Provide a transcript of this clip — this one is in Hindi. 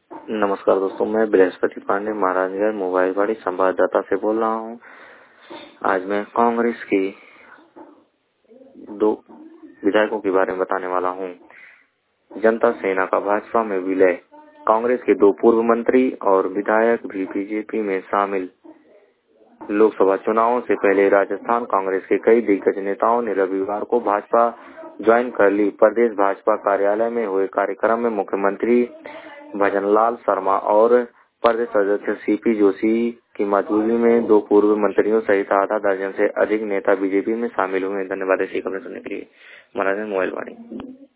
नमस्कार दोस्तों, मैं बृहस्पति पांडे महाराजगंज मोबाइलवाड़ी संवाददाता से बोल रहा हूं। आज मैं कांग्रेस की दो विधायकों के बारे में बताने वाला हूं। जनता सेना का भाजपा में विलय। कांग्रेस के दो पूर्व मंत्री और विधायक भी बीजेपी में शामिल। लोकसभा चुनावों से पहले राजस्थान कांग्रेस के कई दिग्गज नेताओं ने रविवार को भाजपा ज्वाइन कर ली। प्रदेश भाजपा कार्यालय में हुए कार्यक्रम में मुख्यमंत्री भजनलाल शर्मा और प्रदेश अध्यक्ष सीपी जोशी की मौजूदगी में दो पूर्व मंत्रियों सहित आधा दर्जन से अधिक नेता बीजेपी में शामिल हुए। धन्यवाद। ऐसी खबरें सुनने के लिए महाराजगंज मोबाइल वाणी।